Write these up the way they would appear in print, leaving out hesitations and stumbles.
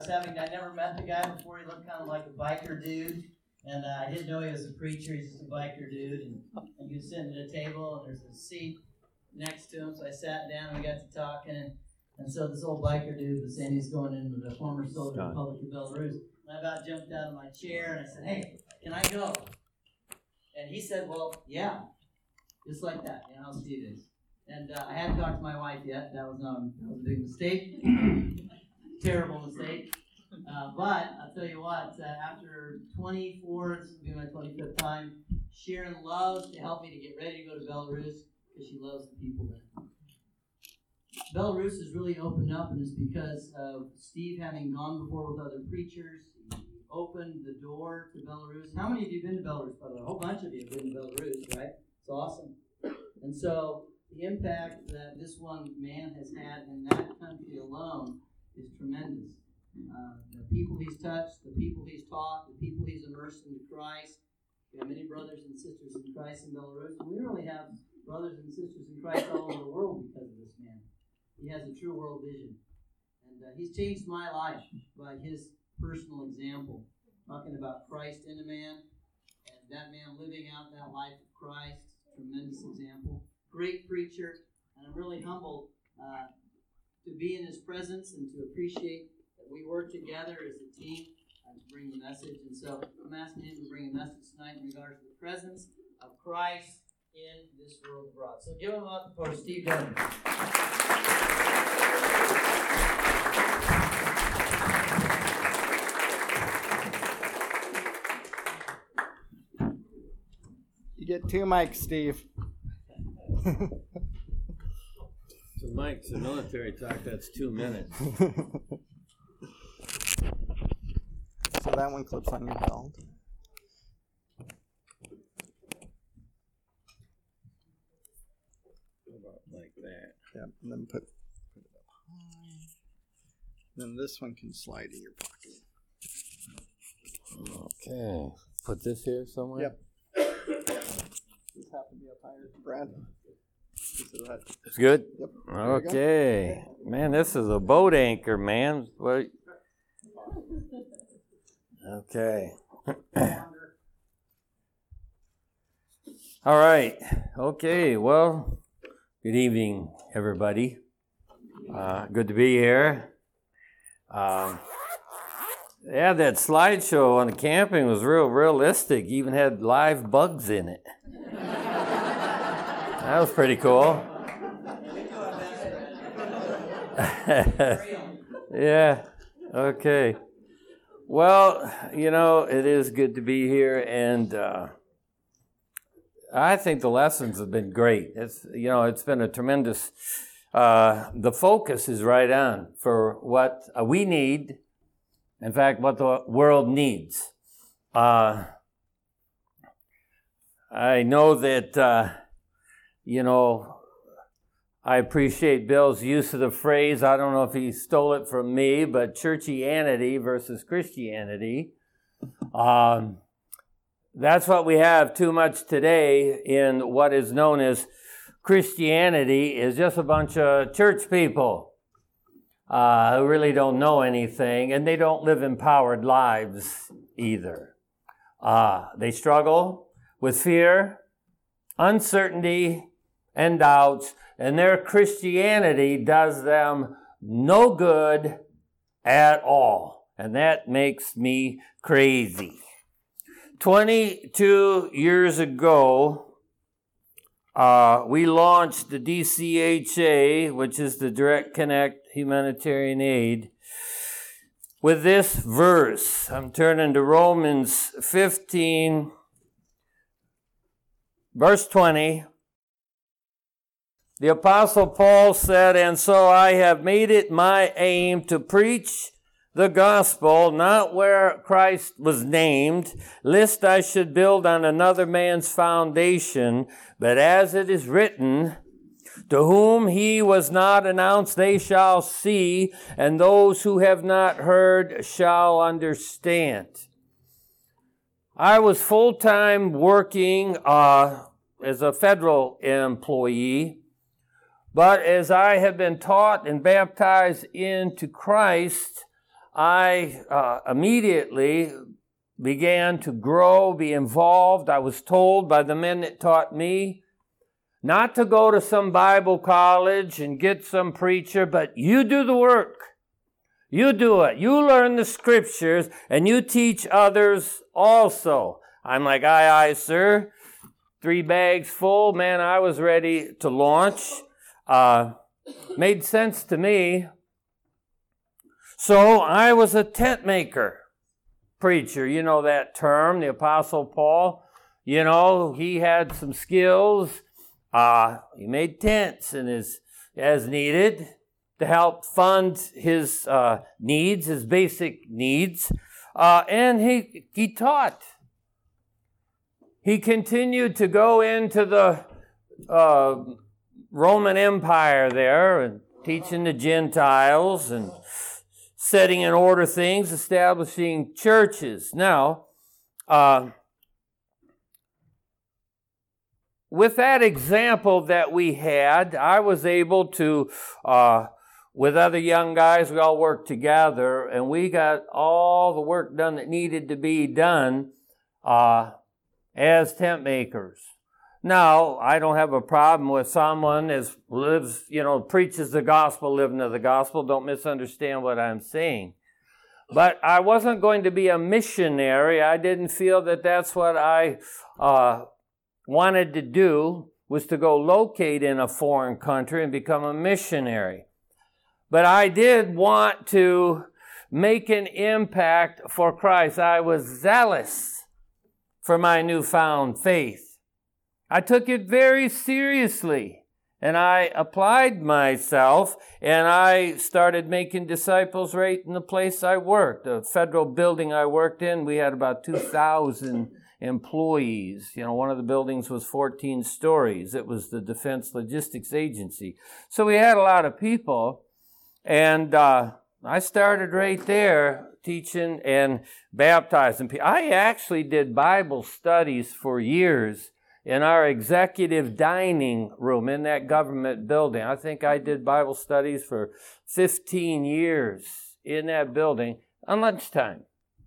I never met the guy before. He looked kind of like a biker dude, and I didn't know he was a preacher. He's just a biker dude, and he was sitting at a table, and there's a seat next to him. So I sat down, and we got to talking, and so this old biker dude was saying he's going into the former Soviet Republic of Belarus. And I about jumped out of my chair, and I said, "Hey, can I go?" And he said, "Well, yeah," just like that. You know how Steve is. And I hadn't talked to my wife yet. That was a big mistake. Terrible mistake. But I'll tell you what, after 24, this will be my 25th time, Sharon loves to help me to get ready to go to Belarus because she loves the people there. Belarus has really opened up, and it's because of Steve having gone before with other preachers. He opened the door to Belarus. How many of you have been to Belarus, by the way? A whole bunch of you have been to Belarus, right? It's awesome. And so the impact that this one man has had in that country alone is tremendous. The people he's touched, the people he's taught, the people he's immersed into Christ. We have many brothers and sisters in Christ in Belarus. And we really have brothers and sisters in Christ all over the world because of this man. He has a true world vision. And he's changed my life by his personal example. Talking about Christ in a man, and that man living out that life of Christ. Tremendous example. Great preacher. And I'm really humbled to be in his presence and to appreciate that we work together as a team to bring the message. And so I'm asking him to bring a message tonight in regards to the presence of Christ in this world abroad. So give him up for Steve Dunn. You get 2 mics, Steve. So Mike's a military talk, that's 2 minutes. So that one clips on your belt. About like that. Yep, and then put it up high. Then this one can slide in your pocket. Okay. Put this here somewhere? Yep. This happened to be up higher, Brad. It's good? Yep. Okay. Man, this is a boat anchor, man. What? Okay. All right. Okay. Well, good evening, everybody. Good to be here. Yeah, that slideshow on the camping was real realistic. Even had live bugs in it. That was pretty cool. Yeah. Okay. Well, it is good to be here, and I think the lessons have been great. It's been a tremendous. The focus is right on for what we need. In fact, what the world needs. I know that. I appreciate Bill's use of the phrase. I don't know if he stole it from me, but churchianity versus Christianity. That's what we have too much today in what is known as Christianity is just a bunch of church people who really don't know anything, and they don't live empowered lives either. They struggle with fear, uncertainty, and doubts, and their Christianity does them no good at all. And that makes me crazy. 22 years ago, we launched the DCHA, which is the Direct Connect Humanitarian Aid, with this verse. I'm turning to Romans 15, verse 20. The Apostle Paul said, "And so I have made it my aim to preach the gospel, not where Christ was named, lest I should build on another man's foundation, but as it is written, to whom he was not announced, they shall see, and those who have not heard shall understand." I was full-time working as a federal employee. But as I have been taught and baptized into Christ, I immediately began to grow, be involved. I was told by the men that taught me not to go to some Bible college and get some preacher, but you do the work. You do it. You learn the scriptures and you teach others also. I'm like, aye, aye, sir. 3 bags full. Man, I was ready to launch. Made sense to me. So I was a tent maker. Preacher, you know that term, the Apostle Paul. You know, he had some skills. He made tents and as needed to help fund his needs, his basic needs. And he taught. He continued to go into the Roman Empire there and teaching the Gentiles and setting in order things, establishing churches. Now, with that example that we had, I was able to, with other young guys, we all worked together, and we got all the work done that needed to be done as tent makers. Now, I don't have a problem with someone that lives, preaches the gospel, living to the gospel. Don't misunderstand what I'm saying. But I wasn't going to be a missionary. I didn't feel that that's what I wanted to do, was to go locate in a foreign country and become a missionary. But I did want to make an impact for Christ. I was zealous for my newfound faith. I took it very seriously, and I applied myself, and I started making disciples right in the place I worked. The federal building I worked in, we had about 2,000 employees. One of the buildings was 14 stories. It was the Defense Logistics Agency. So we had a lot of people, and I started right there teaching and baptizing people. I actually did Bible studies for years in our executive dining room in that government building. I think I did Bible studies for 15 years in that building at lunchtime.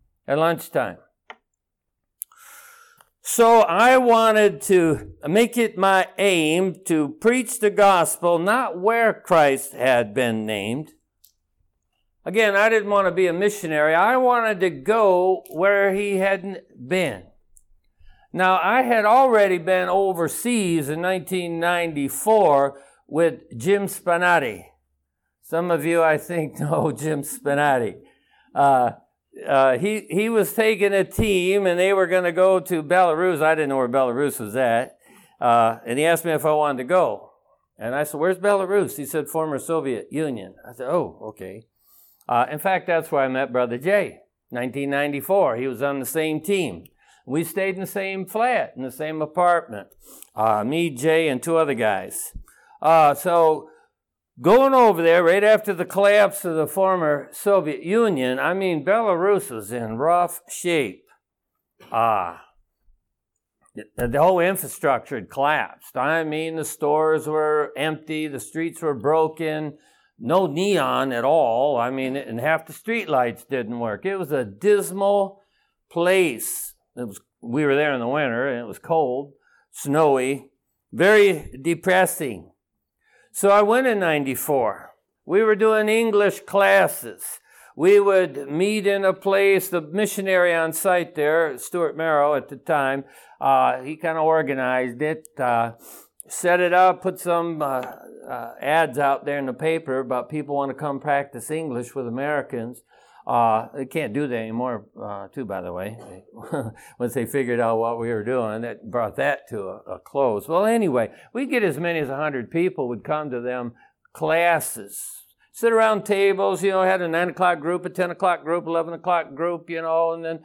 So I wanted to make it my aim to preach the gospel, not where Christ had been named. Again, I didn't want to be a missionary. I wanted to go where he hadn't been. Now, I had already been overseas in 1994 with Jim Spinati. Some of you, I think, know Jim Spinati. He was taking a team, and they were going to go to Belarus. I didn't know where Belarus was at. And he asked me if I wanted to go. And I said, "Where's Belarus?" He said, "Former Soviet Union." I said, "Oh, okay." In fact, that's where I met Brother Jay, 1994. He was on the same team. We stayed in the same flat, in the same apartment. Me, Jay, and 2 other guys. So going over there right after the collapse of the former Soviet Union, Belarus was in rough shape. The whole infrastructure had collapsed. The stores were empty, the streets were broken, no neon at all. And half the street lights didn't work. It was a dismal place. We were there in the winter, and it was cold, snowy, very depressing. So I went in 94. We were doing English classes. We would meet in a place, the missionary on site there, Stuart Merrow at the time, he kind of organized it, set it up, put some ads out there in the paper about people want to come practice English with Americans. They can't do that anymore, too, by the way. Once they figured out what we were doing, that brought that to a close. Well, anyway, we'd get as many as 100 people would come to them classes. Sit around tables, had a 9 o'clock group, a 10 o'clock group, 11 o'clock group, and then,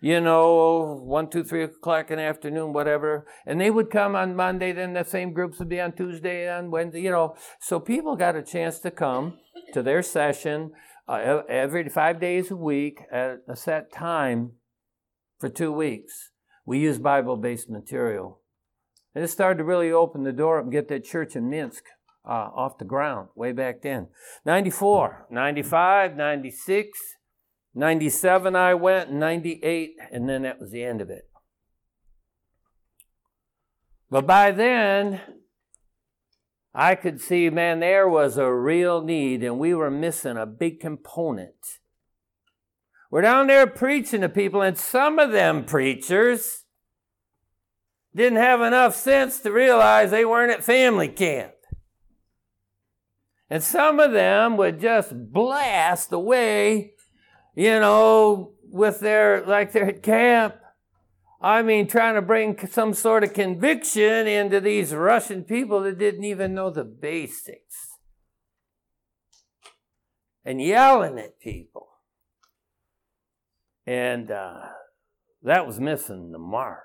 1, 2, 3 o'clock in the afternoon, whatever. And they would come on Monday, then the same groups would be on Tuesday, on Wednesday, So people got a chance to come to their session every 5 days a week at a set time for 2 weeks. We used Bible-based material. And it started to really open the door up and get that church in Minsk off the ground way back then. 94, 95, 96, 97 I went, 98, and then that was the end of it. But by then, I could see, man, there was a real need, and we were missing a big component. We're down there preaching to people, and some of them preachers didn't have enough sense to realize they weren't at family camp. And some of them would just blast away, with their at camp. I mean, trying to bring some sort of conviction into these Russian people that didn't even know the basics. And yelling at people. And that was missing the mark.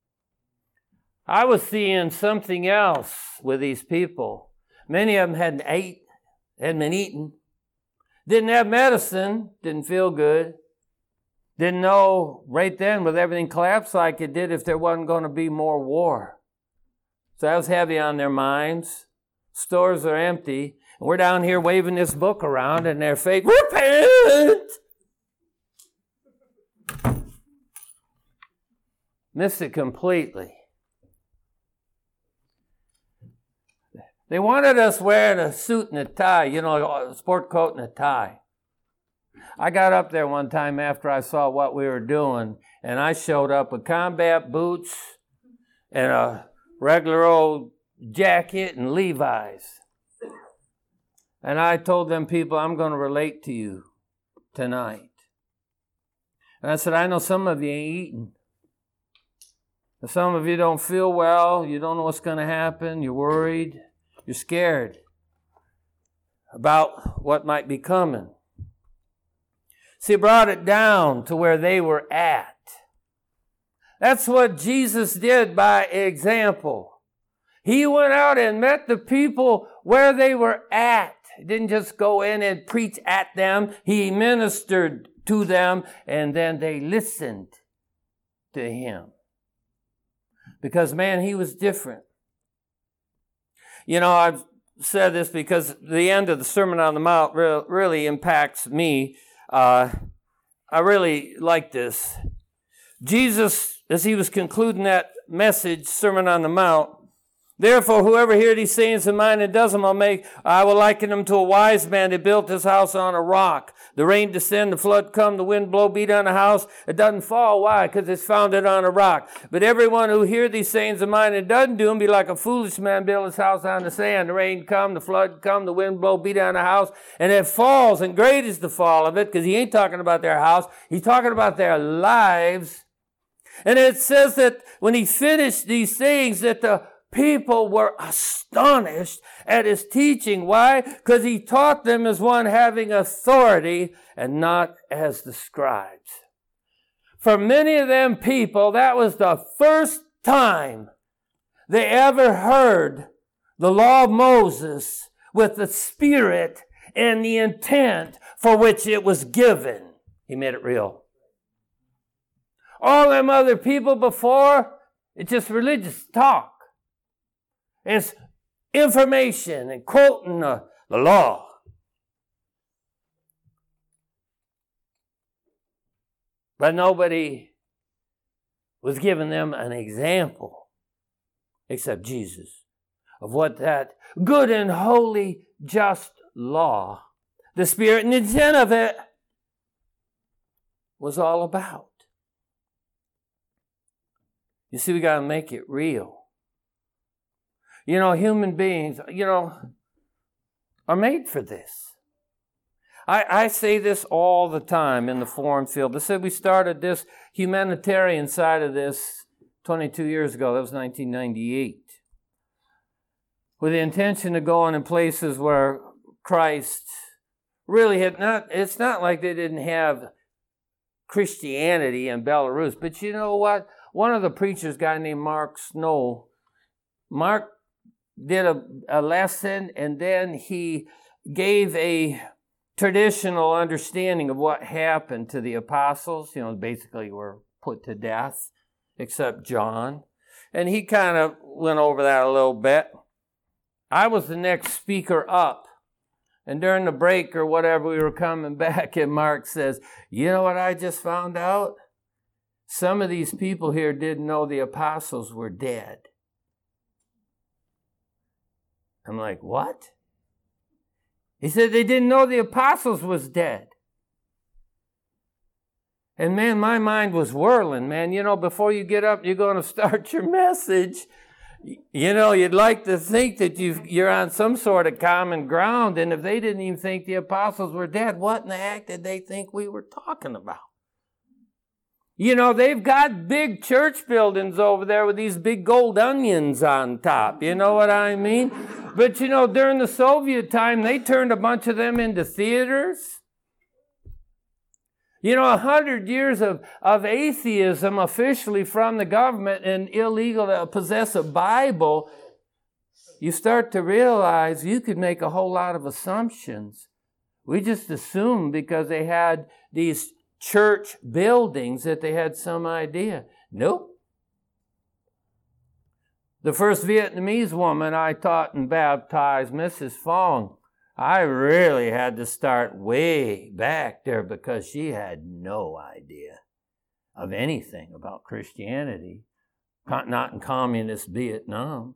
I was seeing something else with these people. Many of them hadn't been eaten. Didn't have medicine, didn't feel good. Didn't know right then with everything collapsed like it did if there wasn't going to be more war. So that was heavy on their minds. Stores are empty. And we're down here waving this book around and their faith, repent! Missed it completely. They wanted us wearing a suit and a tie, a sport coat and a tie. I got up there one time after I saw what we were doing, and I showed up with combat boots and a regular old jacket and Levi's. And I told them people, I'm going to relate to you tonight. And I said, I know some of you ain't eating. Some of you don't feel well. You don't know what's going to happen. You're worried. You're scared about what might be coming. See, it brought it down to where they were at. That's what Jesus did by example. He went out and met the people where they were at. He didn't just go in and preach at them. He ministered to them, and then they listened to him. Because, man, he was different. I've said this because the end of the Sermon on the Mount really impacts me. I really like this. Jesus, as he was concluding that message, Sermon on the Mount, therefore, whoever hears these sayings of mine and does them, I will liken him to a wise man that built his house on a rock. The rain descend, the flood come, the wind blow, beat on the house. It doesn't fall. Why? Because it's founded on a rock. But everyone who hears these sayings of mine and doesn't do them be like a foolish man built his house on the sand. The rain come, the flood come, the wind blow, beat on the house, and it falls. And great is the fall of it, because he ain't talking about their house. He's talking about their lives. And it says that when he finished these things, that the people were astonished at his teaching. Why? Because he taught them as one having authority and not as the scribes. For many of them people, that was the first time they ever heard the law of Moses with the spirit and the intent for which it was given. He made it real. All them other people before, it's just religious talk. It's information and quoting the law. But nobody was giving them an example except Jesus of what that good and holy, just law, the spirit and intent of it, was all about. You see, we got to make it real. Human beings, are made for this. I say this all the time in the foreign field. I said we started this humanitarian side of this 22 years ago. That was 1998. With the intention of going in places where Christ really had not, it's not like they didn't have Christianity in Belarus. But you know what? One of the preachers, a guy named Mark Snow, Mark did a lesson, and then he gave a traditional understanding of what happened to the apostles. Basically were put to death, except John. And he kind of went over that a little bit. I was the next speaker up. And during the break or whatever, we were coming back, and Mark says, you know what I just found out? Some of these people here didn't know the apostles were dead. I'm like, what? He said they didn't know the apostles was dead. And man, my mind was whirling, man. You know, before you get up, you're going to start your message. You know, you'd like to think that you're on some sort of common ground, and if they didn't even think the apostles were dead, what in the heck did they think we were talking about? You know, they've got big church buildings over there with these big gold onions on top. You know what I mean? But, you know, during the Soviet time, they turned a bunch of them into theaters. You know, 100 years of atheism officially from the government and illegal to possess a Bible, you start to realize you could make a whole lot of assumptions. We just assumed because they had these church buildings that they had some idea. Nope. The first Vietnamese woman I taught and baptized, Mrs. Fong, I really had to start way back there because she had no idea of anything about Christianity, not in communist Vietnam.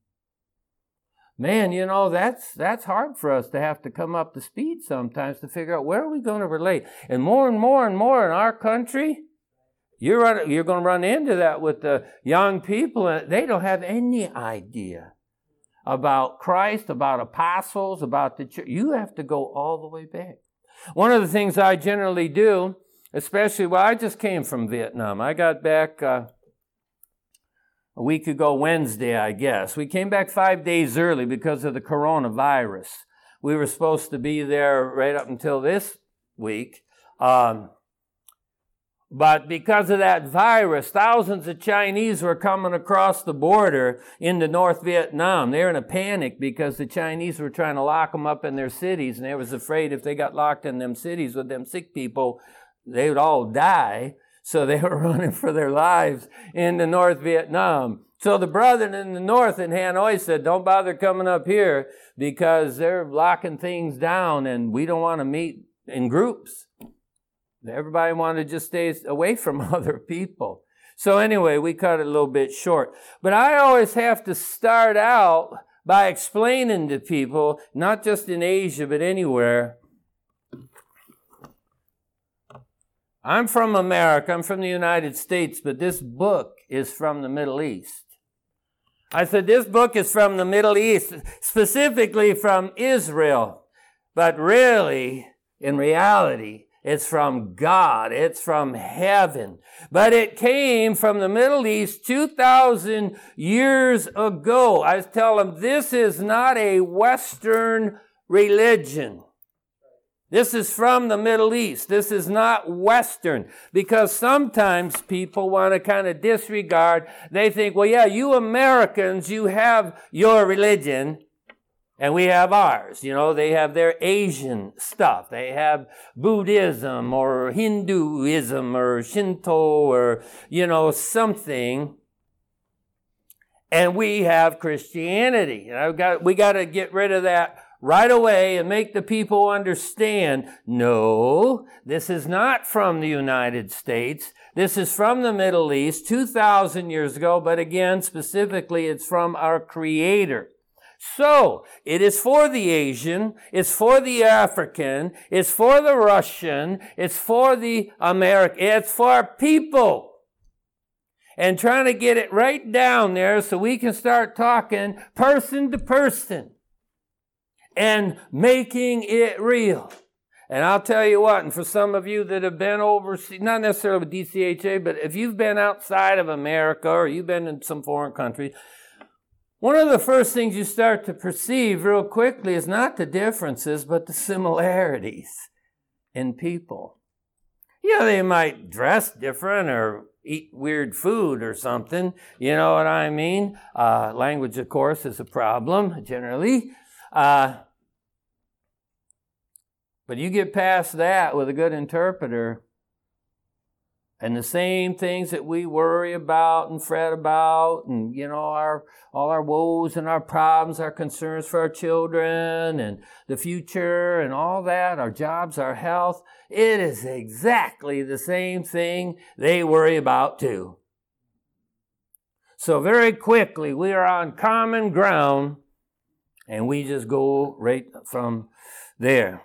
Man, you know, that's hard for us to have to come up to speed sometimes to figure out where are we going to relate. And more in our country, you're going to run into that with the young people, and they don't have any idea about Christ, about apostles, about the church. You have to go all the way back. One of the things I generally do, especially, I just came from Vietnam. I got back a week ago Wednesday, I guess. We came back 5 days early because of the coronavirus. We were supposed to be there right up until this week. But because of that virus, thousands of Chinese were coming across the border into North Vietnam. They were in a panic because the Chinese were trying to lock them up in their cities, and they was afraid if they got locked in them cities with them sick people, they would all die. So they were running for their lives into North Vietnam. So the brethren in the north in Hanoi said, don't bother coming up here because they're locking things down and we don't want to meet in groups. Everybody wanted to just stay away from other people. So anyway, we cut it a little bit short. But I always have to start out by explaining to people, not just in Asia, but anywhere. I'm from America, I'm from the United States, but this book is from the Middle East. I said, this book is from the Middle East, specifically from Israel. But really, in reality, it's from God. It's from heaven. But it came from the Middle East 2,000 years ago. I tell them, this is not a Western religion. This is from the Middle East. This is not Western. Because sometimes people want to kind of disregard. They think, well, yeah, you Americans, you have your religion. And we have ours. You know, they have their Asian stuff. They have Buddhism or Hinduism or Shinto or, you know, something. And we have Christianity. And we got to get rid of that right away and make the people understand, no, this is not from the United States. This is from the Middle East 2,000 years ago. But again, specifically, it's from our Creator. So, it is for the Asian, it's for the African, it's for the Russian, it's for the American, it's for people. And trying to get it right down there so we can start talking person to person and making it real. And I'll tell you what, and for some of you that have been overseas, not necessarily with DCHA, but if you've been outside of America or you've been in some foreign country, one of the first things you start to perceive real quickly is not the differences, but the similarities in people. You know, they might dress different or eat weird food or something. You know what I mean? Language, of course, is a problem, generally. But you get past that with a good interpreter, And the same things that we worry about and fret about, and all our woes and our problems, our concerns for our children and the future and all that, our jobs, our health, it is exactly the same thing they worry about too. So very quickly we are on common ground, and we just go right from there.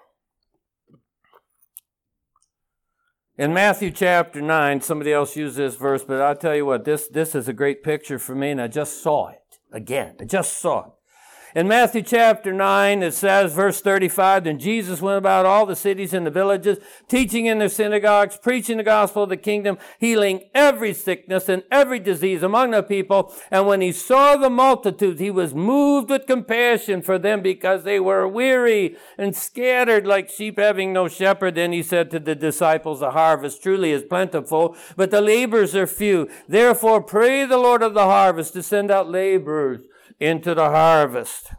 In Matthew chapter 9, somebody else used this verse, but I'll tell you what, this is a great picture for me, and I just saw it again. I just saw it. In Matthew chapter 9, it says, verse 35, Then Jesus went about all the cities and the villages, teaching in their synagogues, preaching the gospel of the kingdom, healing every sickness and every disease among the people. And when he saw the multitudes, he was moved with compassion for them because they were weary and scattered like sheep having no shepherd. Then he said to the disciples, The harvest truly is plentiful, but the laborers are few. Therefore pray the Lord of the harvest to send out laborers into the harvest.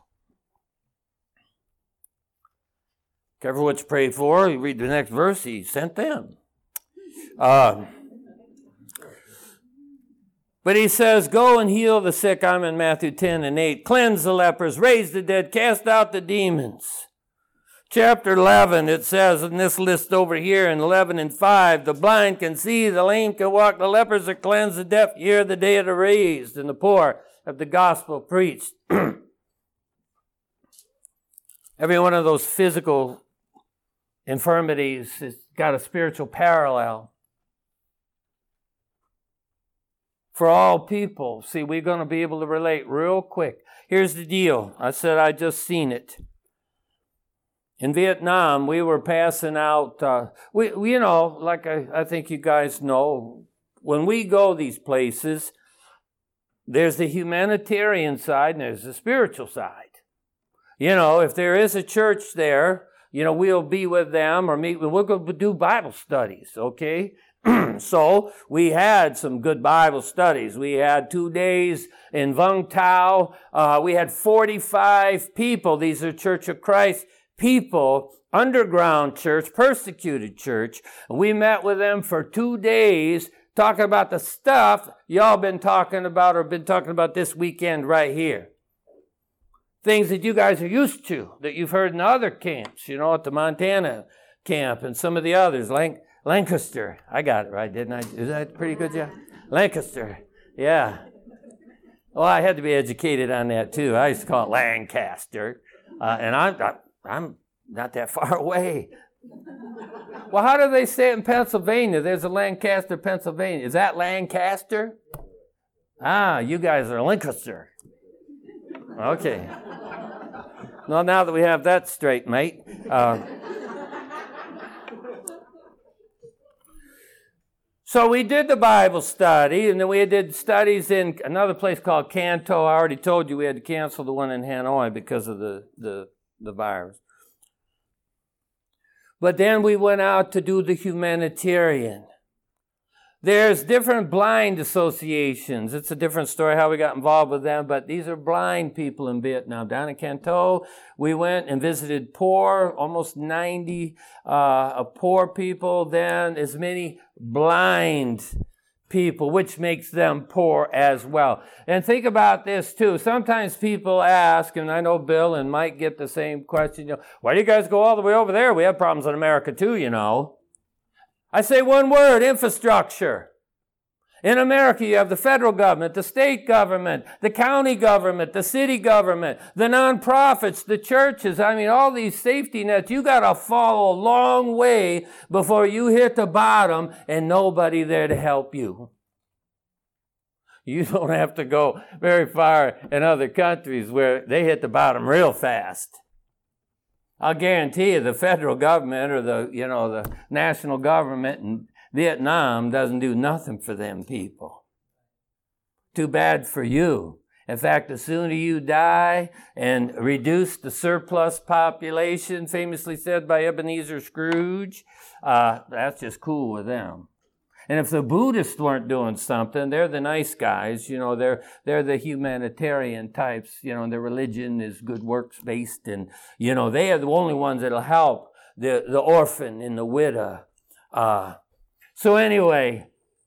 Careful what you pray for. You read the next verse, he sent them. But he says, Go and heal the sick. I'm in Matthew 10 and 8. Cleanse the lepers, raise the dead, cast out the demons. Chapter 11, it says in this list over here in 11 and 5, the blind can see, the lame can walk, the lepers are cleansed, the deaf hear, the dead are raised, and the poor of the gospel preached. Every one of those physical infirmities has got a spiritual parallel. For all people, see, we're going to be able to relate real quick. Here's the deal. I said I just seen it. In Vietnam, we were passing out, like I think you guys know, when we go these places, there's the humanitarian side and there's the spiritual side. If there is a church there, we'll be with them or we'll go do Bible studies, okay? So we had some good Bible studies. We had 2 days in Vung Tau. We had 45 people. These are Church of Christ people, underground church, persecuted church. We met with them for 2 days, talking about the stuff y'all been talking about or been talking about this weekend right here. Things that you guys are used to, that you've heard in other camps, at the Montana camp and some of the others. Lancaster. I got it right, didn't I? Is that pretty good, Jeff? Lancaster. Yeah. Well, I had to be educated on that too. I used to call it Lancaster. And I'm not that far away. Well, how do they say it in Pennsylvania? There's a Lancaster, Pennsylvania. Is that Lancaster? You guys are Lancaster. Okay. Well, now that we have that straight, mate. So we did the Bible study, and then we did studies in another place called Canto. I already told you we had to cancel the one in Hanoi because of the virus. But then we went out to do the humanitarian. There's different blind associations. It's a different story how we got involved with them, but these are blind people in Vietnam. Down in Canto, we went and visited poor, almost 90 poor people, then as many blind people, which makes them poor as well. And think about this too. Sometimes people ask, and I know Bill and Mike get the same question, why do you guys go all the way over there? We have problems in America too, I say one word, infrastructure. In America, you have the federal government, the state government, the county government, the city government, the nonprofits, the churches. All these safety nets. You got to fall a long way before you hit the bottom and nobody there to help you. You don't have to go very far in other countries where they hit the bottom real fast. I'll guarantee you the federal government or the national government in Vietnam doesn't do nothing for them people. Too bad for you. In fact, the sooner you die and reduce the surplus population, famously said by Ebenezer Scrooge, that's just cool with them. And if the Buddhists weren't doing something, they're the nice guys, they're the humanitarian types, and their religion is good works based, and, they are the only ones that'll help the orphan and the widow. So anyway,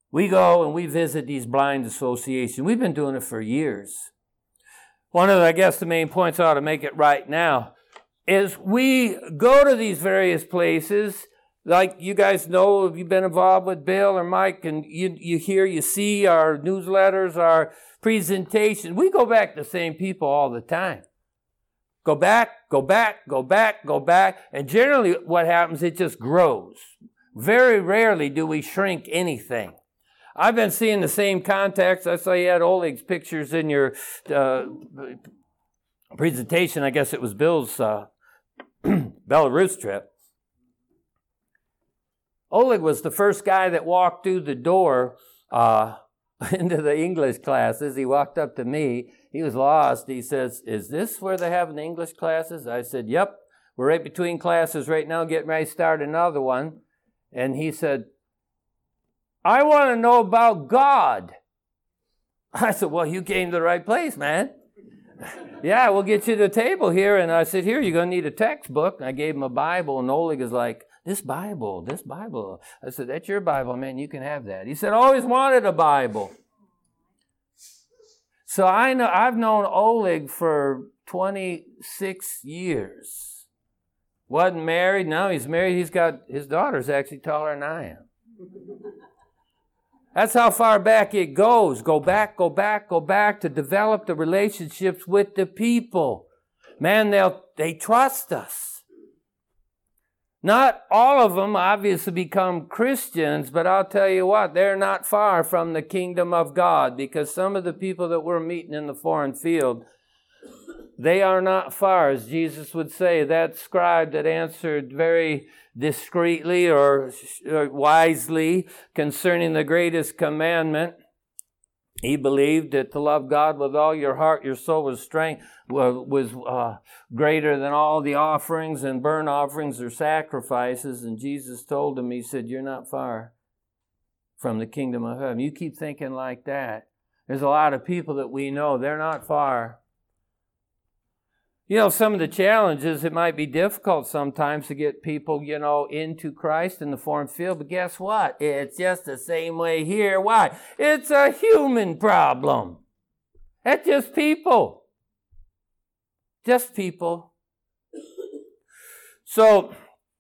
We go and we visit these blind associations. We've been doing it for years. One of the main points I ought to make it right now is we go to these various places. Like you guys know, if you've been involved with Bill or Mike, and you see our newsletters, our presentations, we go back to the same people all the time. Go back, and generally what happens, it just grows. Very rarely do we shrink anything. I've been seeing the same contacts. I saw you had Oleg's pictures in your presentation. I guess it was Bill's Belarus trip. Oleg was the first guy that walked through the door into the English classes. He walked up to me. He was lost. He says, "Is this where they're having the English classes?" I said, "Yep. We're right between classes right now, getting ready to start another one." And he said, "I want to know about God." I said, "Well, you came to the right place, man." "Yeah, we'll get you the table here." And I said, "Here, you're going to need a textbook." And I gave him a Bible, and Oleg is like, This Bible. I said, "That's your Bible, man. You can have that." He said, "I always wanted a Bible." So I've known Oleg for 26 years. Wasn't married. Now he's married. His daughter's actually taller than I am. That's how far back it goes. Go back to develop the relationships with the people. Man, they trust us. Not all of them obviously become Christians, but I'll tell you what, they're not far from the kingdom of God, because some of the people that we're meeting in the foreign field, they are not far. As Jesus would say, that scribe that answered very discreetly or wisely concerning the greatest commandment, he believed that to love God with all your heart, your soul, and strength was greater than all the offerings and burnt offerings or sacrifices. And Jesus told him, he said, "You're not far from the kingdom of heaven." You keep thinking like that. There's a lot of people that we know, they're not far. Some of the challenges, it might be difficult sometimes to get people, into Christ in the foreign field. But guess what? It's just the same way here. Why? It's a human problem. It's just people. Just people. So,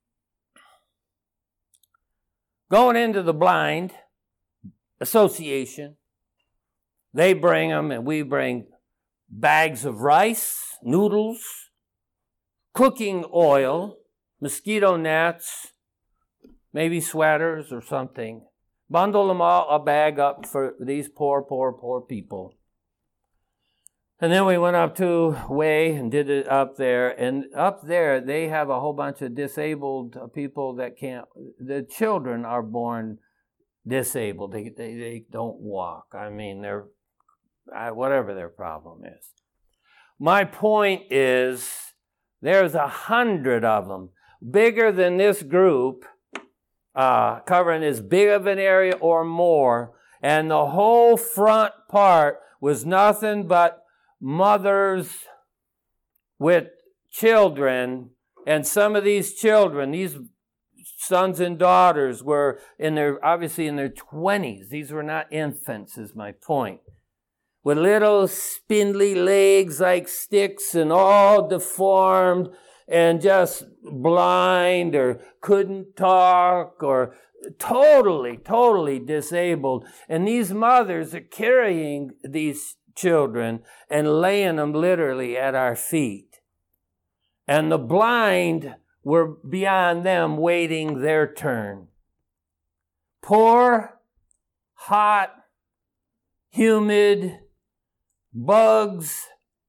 going into the blind association, they bring them and we bring bags of rice, noodles, cooking oil, mosquito nets, maybe sweaters or something. Bundle them all, a bag up for these poor people. And then we went up to Way and did it up there. And up there, they have a whole bunch of disabled people that can't, the children are born disabled. They don't walk. I mean, they're, whatever their problem is. My point is, there's 100 of them, bigger than this group, covering as big of an area or more. And the whole front part was nothing but mothers with children, and some of these children, these sons and daughters, were obviously in their 20s. These were not infants, is my point. With little spindly legs like sticks and all deformed and just blind or couldn't talk or totally disabled. And these mothers are carrying these children and laying them literally at our feet. And the blind were beyond them waiting their turn. Poor, hot, humid, bugs,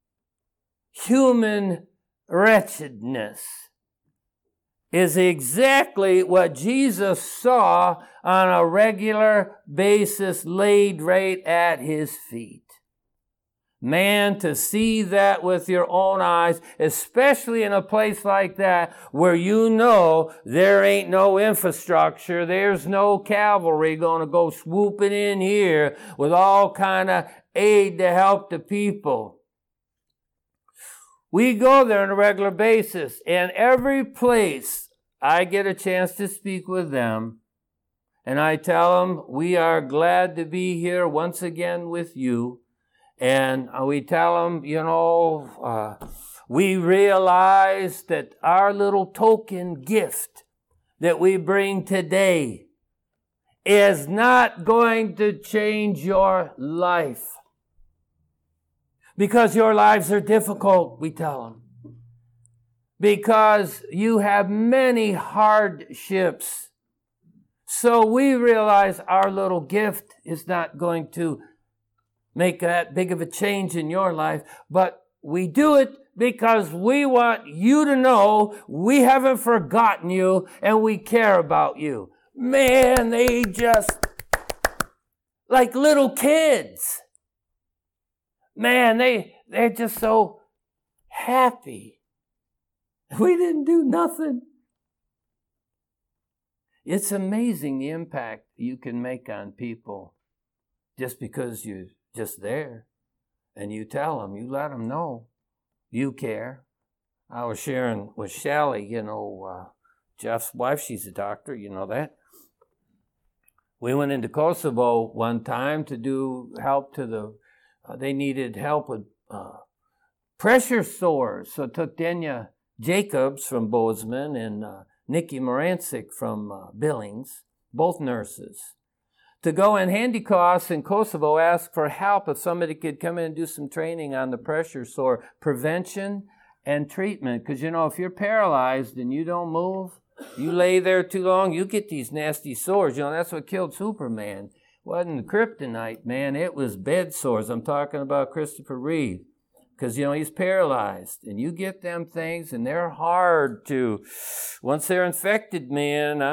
human wretchedness is exactly what Jesus saw on a regular basis laid right at his feet. Man, to see that with your own eyes, especially in a place like that where you know there ain't no infrastructure, there's no cavalry going to go swooping in here with all kind of aid to help the people. We go there on a regular basis, and every place I get a chance to speak with them, And I tell them, we are glad to be here once again with you. And we tell them, we realize that our little token gift that we bring today is not going to change your life. Because your lives are difficult, we tell them. Because you have many hardships. So we realize our little gift is not going to make that big of a change in your life, but we do it because we want you to know we haven't forgotten you and we care about you. Man, they just, like little kids. Man, they're just so happy. We didn't do nothing. It's amazing the impact you can make on people just because you're just there and you tell them, you let them know you care. I was sharing with Shelly, Jeff's wife, she's a doctor, you know that. We went into Kosovo one time to do help to they needed help with pressure sores. So it took Denya Jacobs from Bozeman and Nikki Morancic from Billings, both nurses, to go in handy cross in Kosovo, ask for help if somebody could come in and do some training on the pressure sore prevention and treatment. Because, if you're paralyzed and you don't move, you lay there too long, you get these nasty sores. That's what killed Superman. It wasn't kryptonite, man. It was bed sores. I'm talking about Christopher Reeve. Because, he's paralyzed. And you get them things, and they're hard to, once they're infected, man,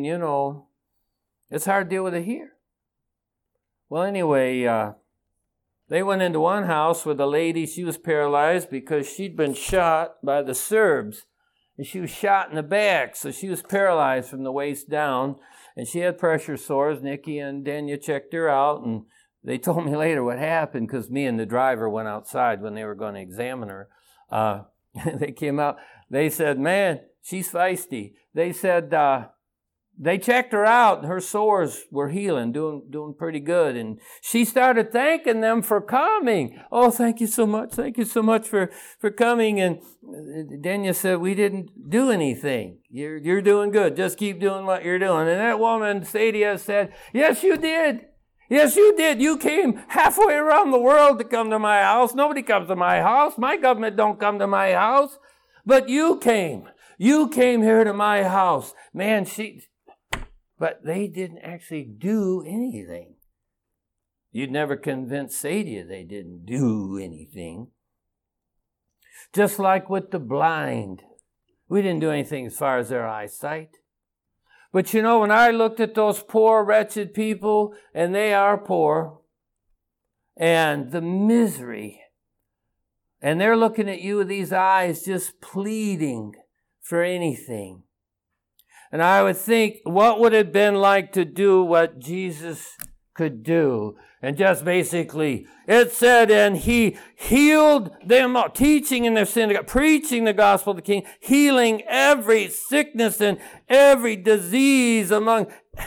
it's hard to deal with it here. Well, anyway, they went into one house with a lady. She was paralyzed because she'd been shot by the Serbs. And she was shot in the back, so she was paralyzed from the waist down. And she had pressure sores. Nikki and Denya checked her out, and they told me later what happened because me and the driver went outside when they were going to examine her. They came out. They said, man, she's feisty. They said they checked her out, and her sores were healing, doing pretty good. And she started thanking them for coming. Oh, thank you so much. Thank you so much for coming. And Denya said, we didn't do anything. You're doing good. Just keep doing what you're doing. And that woman, Sadia, said, yes, you did. Yes, you did. You came halfway around the world to come to my house. Nobody comes to my house. My government don't come to my house. But you came. You came here to my house. Man, but they didn't actually do anything. You'd never convince Sadia they didn't do anything. Just like with the blind. We didn't do anything as far as their eyesight. But when I looked at those poor, wretched people, and they are poor, and the misery, and they're looking at you with these eyes just pleading for anything. And I would think, what would it have been like to do what Jesus could do? And just basically, it said, and he healed them, teaching in their synagogue, preaching the gospel of the King, healing every sickness and every disease among.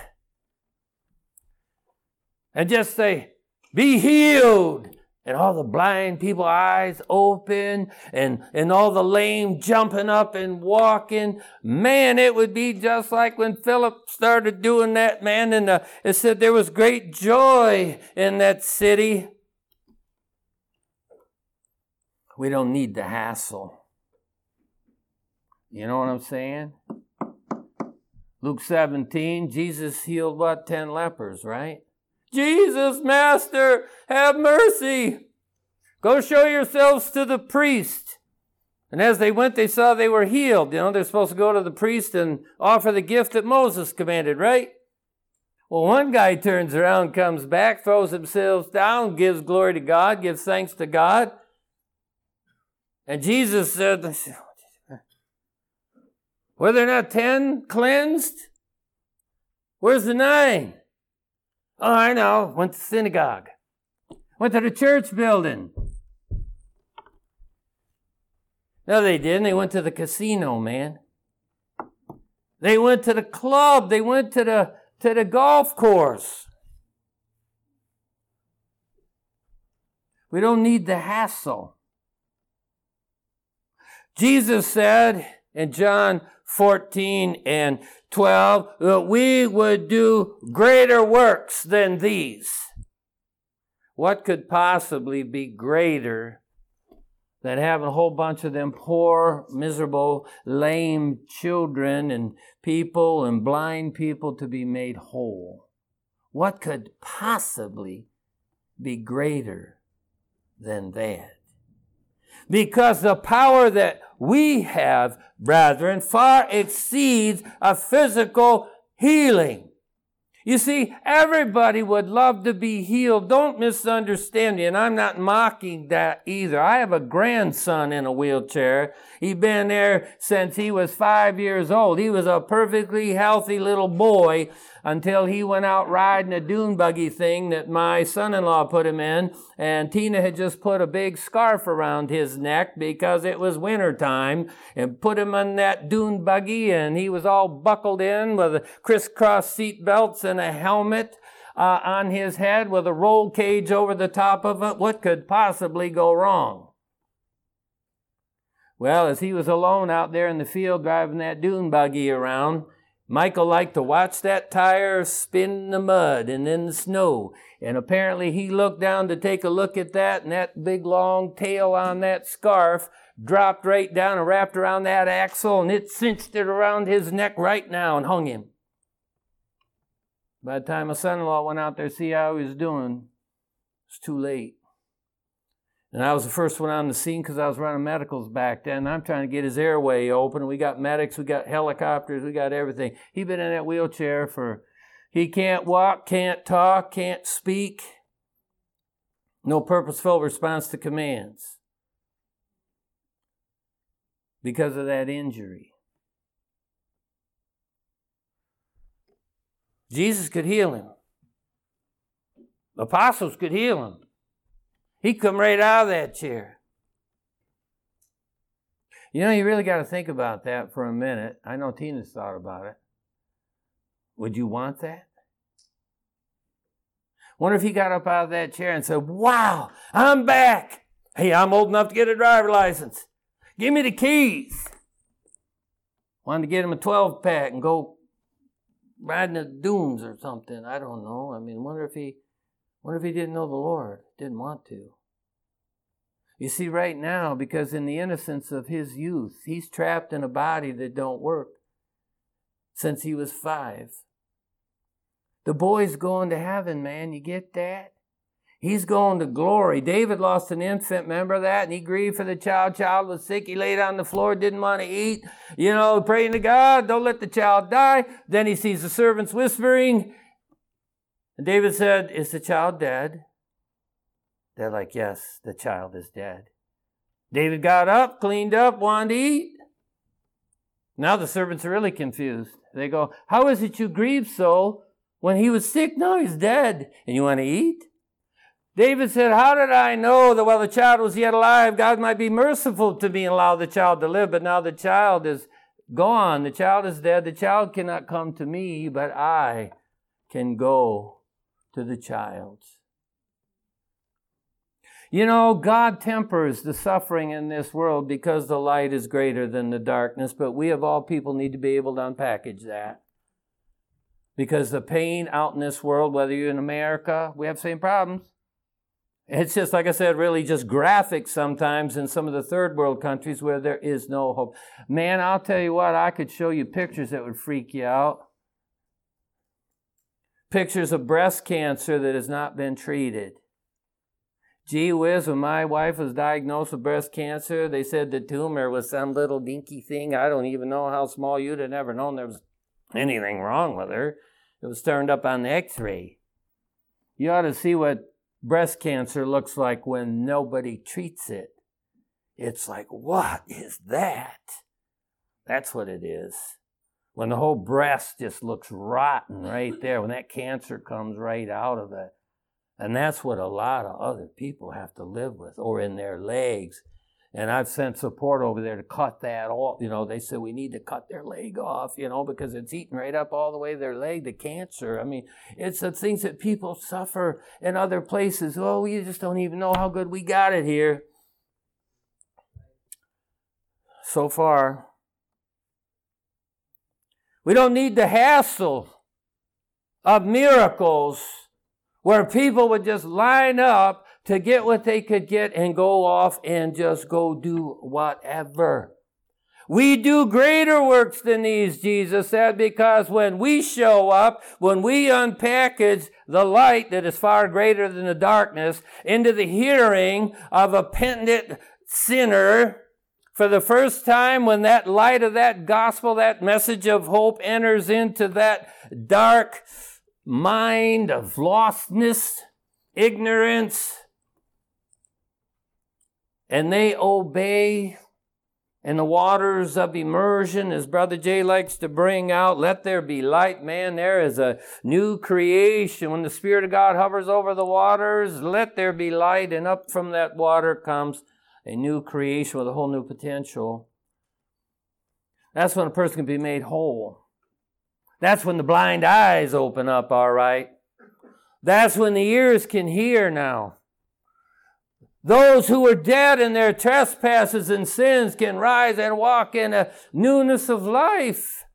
And just say, be healed. And all the blind people eyes open and all the lame jumping up and walking. Man, it would be just like when Philip started doing that, man. And it said there was great joy in that city. We don't need the hassle. You know what I'm saying? Luke 17, Jesus healed 10 lepers, right? Jesus, Master, have mercy. Go show yourselves to the priest. And as they went, they saw they were healed. They're supposed to go to the priest and offer the gift that Moses commanded, right? Well, one guy turns around, comes back, throws himself down, gives glory to God, gives thanks to God. And Jesus said, were there not 10 cleansed? Where's the 9? Oh, I know. Went to synagogue. Went to the church building. No, they didn't. They went to the casino, man. They went to the club. They went to to the golf course. We don't need the hassle. Jesus said in John 14 and 12 that we would do greater works than these. What could possibly be greater than having a whole bunch of them poor, miserable, lame children and people and blind people to be made whole? What could possibly be greater than that? Because the power that we have, brethren, far exceeds a physical healing. You see, everybody would love to be healed. Don't misunderstand me, and I'm not mocking that either. I have a grandson in a wheelchair. He's been there since he was 5 years old. He was a perfectly healthy little boy until he went out riding a dune buggy thing that my son-in-law put him in, and Tina had just put a big scarf around his neck because it was winter time, and put him on that dune buggy, and he was all buckled in with crisscross seat belts and a helmet on his head with a roll cage over the top of it. What could possibly go wrong? Well, as he was alone out there in the field driving that dune buggy around, Michael liked to watch that tire spin in the mud and in the snow. And apparently he looked down to take a look at that, and that big long tail on that scarf dropped right down and wrapped around that axle, and it cinched it around his neck right now and hung him. By the time my son-in-law went out there to see how he was doing, it was too late. And I was the first one on the scene because I was running medicals back then. I'm trying to get his airway open. We got medics, we got helicopters, we got everything. He'd been in that wheelchair he can't walk, can't talk, can't speak. No purposeful response to commands because of that injury. Jesus could heal him. The apostles could heal him. He'd come right out of that chair. You know, you really got to think about that for a minute. I know Tina's thought about it. Would you want that? Wonder if he got up out of that chair and said, "Wow, I'm back. Hey, I'm old enough to get a driver's license. Give me the keys." Wanted to get him a 12-pack and go riding the dunes or something. I don't know. I mean, wonder if he didn't know the Lord, didn't want to. You see, right now, because in the innocence of his youth, he's trapped in a body that don't work since he was 5. The boy's going to heaven, man. You get that? He's going to glory. David lost an infant, remember that? And he grieved for the child. Child was sick. He laid on the floor, didn't want to eat. Praying to God, don't let the child die. Then he sees the servants whispering. And David said, "Is the child dead?" They're like, "Yes, the child is dead." David got up, cleaned up, wanted to eat. Now the servants are really confused. They go, "How is it you grieve so when he was sick? No, he's dead. And you want to eat?" David said, "How did I know that while the child was yet alive, God might be merciful to me and allow the child to live? But now the child is gone. The child is dead. The child cannot come to me, but I can go to the child." God tempers the suffering in this world because the light is greater than the darkness, but we of all people need to be able to unpackage that. Because the pain out in this world, whether you're in America, we have the same problems. It's just, like I said, really just graphic sometimes in some of the third world countries where there is no hope. Man, I'll tell you what, I could show you pictures that would freak you out. Pictures of breast cancer that has not been treated. Gee whiz, when my wife was diagnosed with breast cancer, they said the tumor was some little dinky thing. I don't even know how small. You'd have never known there was anything wrong with her. It was turned up on the x-ray. You ought to see what breast cancer looks like when nobody treats it. It's like, what is that? That's what it is. When the whole breast just looks rotten right there, when that cancer comes right out of it. And that's what a lot of other people have to live with, or in their legs. And I've sent support over there to cut that off. They said we need to cut their leg off, because it's eating right up all the way to their leg, the cancer. I mean, it's the things that people suffer in other places. Oh, you just don't even know how good we got it here. So far, we don't need the hassle of miracles where people would just line up to get what they could get and go off and just go do whatever. We do greater works than these, Jesus said, because when we show up, when we unpackage the light that is far greater than the darkness into the hearing of a penitent sinner, for the first time, when that light of that gospel, that message of hope enters into that dark mind of lostness, ignorance, and they obey in the waters of immersion, as Brother Jay likes to bring out, let there be light. Man, there is a new creation. When the Spirit of God hovers over the waters, let there be light, and up from that water comes a new creation with a whole new potential. That's when a person can be made whole. That's when the blind eyes open up, all right. That's when the ears can hear now. Those who were dead in their trespasses and sins can rise and walk in a newness of life.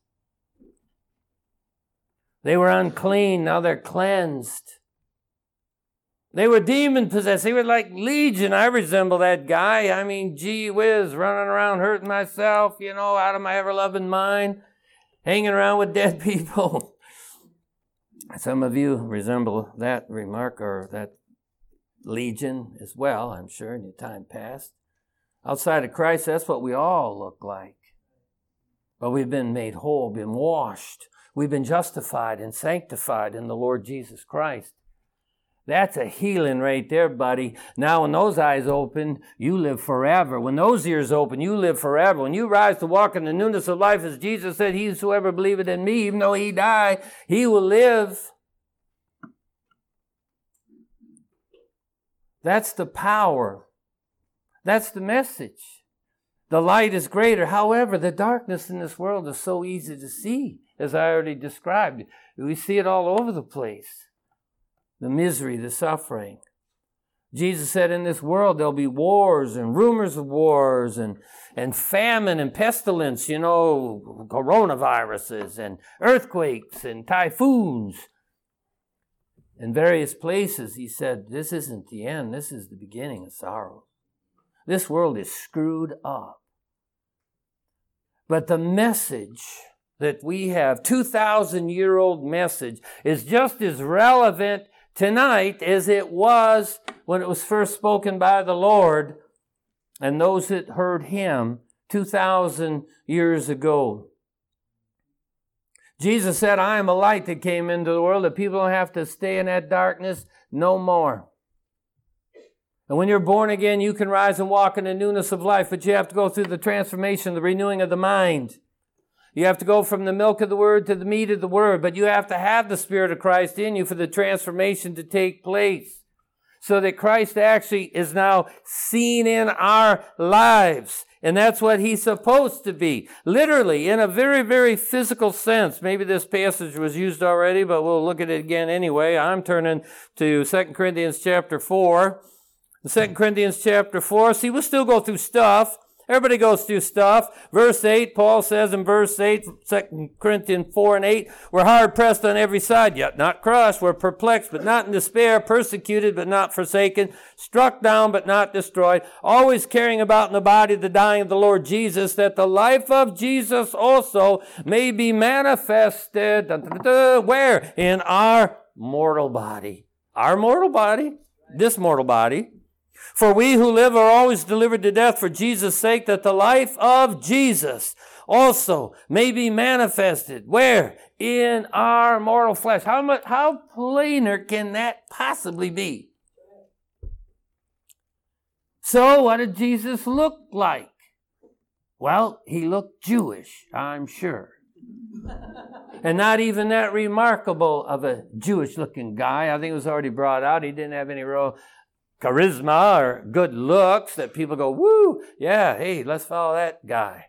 They were unclean, now they're cleansed. They were demon-possessed. They were like Legion. I resemble that guy. I mean, gee whiz, running around hurting myself, out of my ever-loving mind, hanging around with dead people. Some of you resemble that remark or that Legion as well, I'm sure, in your time past. Outside of Christ, that's what we all look like. But we've been made whole, been washed. We've been justified and sanctified in the Lord Jesus Christ. That's a healing right there, buddy. Now, when those eyes open, you live forever. When those ears open, you live forever. When you rise to walk in the newness of life, as Jesus said, he whosoever believeth in me, even though he die, he will live. That's the power. That's the message. The light is greater. However, the darkness in this world is so easy to see, as I already described. We see it all over the place. The misery, the suffering. Jesus said in this world there'll be wars and rumors of wars and famine and pestilence, coronaviruses and earthquakes and typhoons. In various places, he said, this isn't the end. This is the beginning of sorrow. This world is screwed up. But the message that we have, 2,000-year-old message, is just as relevant tonight as it was when it was first spoken by the Lord and those that heard him 2,000 years ago. Jesus said, I am a light that came into the world, that people don't have to stay in that darkness no more. And when you're born again, you can rise and walk in the newness of life, but you have to go through the transformation, the renewing of the mind. You have to go from the milk of the Word to the meat of the Word, but you have to have the Spirit of Christ in you for the transformation to take place, so that Christ actually is now seen in our lives. And that's what he's supposed to be. Literally, in a very, very physical sense. Maybe this passage was used already, but we'll look at it again anyway. I'm turning to 2 Corinthians chapter 4. In 2 Corinthians chapter 4, see, we'll still go through stuff. Everybody goes through stuff. Verse 8, Paul says in verse 8, 2 Corinthians 4 and 8, we're hard pressed on every side, yet not crushed. We're perplexed, but not in despair. Persecuted, but not forsaken. Struck down, but not destroyed. Always carrying about in the body the dying of the Lord Jesus, that the life of Jesus also may be manifested. Where? In our mortal body. Our mortal body. This mortal body. For we who live are always delivered to death for Jesus' sake, that the life of Jesus also may be manifested. Where? In our mortal flesh. How plainer can that possibly be? So, what did Jesus look like? Well, he looked Jewish, I'm sure. And not even that remarkable of a Jewish-looking guy. I think it was already brought out. He didn't have any real charisma or good looks that people go, woo, yeah, hey, let's follow that guy.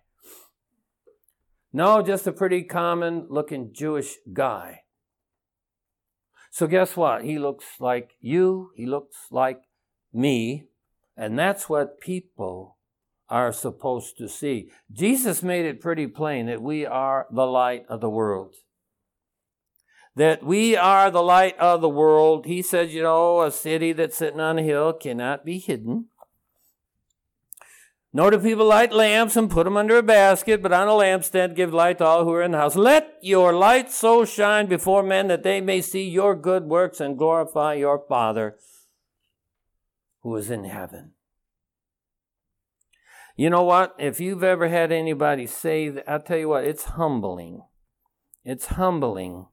No, just a pretty common looking Jewish guy. So guess what? He looks like you. He looks like me. And that's what people are supposed to see. Jesus made it pretty plain that we are the light of the world. That we are the light of the world. He said, a city that's sitting on a hill cannot be hidden. Nor do people light lamps and put them under a basket, but on a lampstand give light to all who are in the house. Let your light so shine before men that they may see your good works and glorify your Father who is in heaven. You know what? If you've ever had anybody say that, I'll tell you what, it's humbling. It's humbling.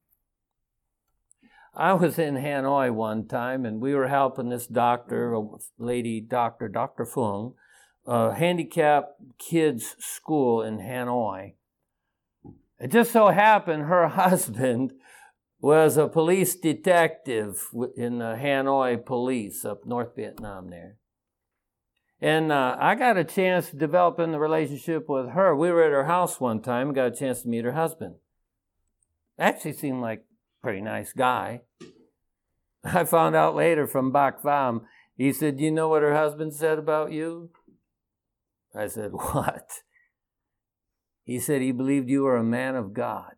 I was in Hanoi one time, and we were helping this doctor, a lady doctor, Dr. Fung, a handicapped kids' school in Hanoi. It just so happened her husband was a police detective in the Hanoi police up North Vietnam there. And I got a chance to develop in the relationship with her. We were at her house one time and got a chance to meet her husband. Actually seemed like a pretty nice guy. I found out later from Bac Pham, he said, you know what her husband said about you? I said, what? He said he believed you were a man of God.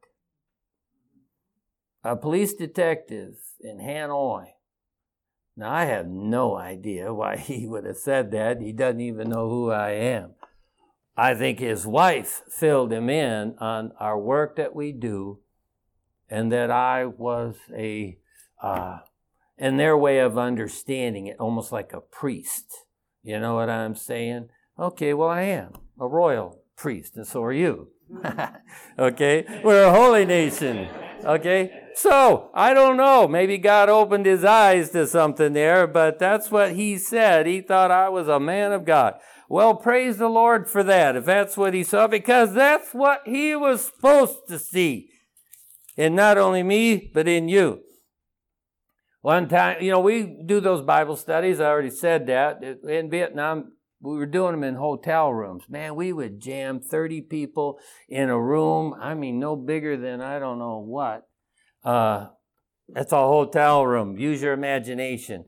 A police detective in Hanoi. Now, I have no idea why he would have said that. He doesn't even know who I am. I think his wife filled him in on our work that we do, and that I was in their way of understanding it, almost like a priest. You know what I'm saying? Okay, well, I am a royal priest, and so are you. Okay? We're a holy nation. Okay? So, I don't know. Maybe God opened his eyes to something there, but that's what he said. He thought I was a man of God. Well, praise the Lord for that, if that's what he saw, because that's what he was supposed to see. In not only me, but in you. One time, we do those Bible studies. I already said that. In Vietnam, we were doing them in hotel rooms. Man, we would jam 30 people in a room. I mean, no bigger than I don't know what. That's a hotel room. Use your imagination.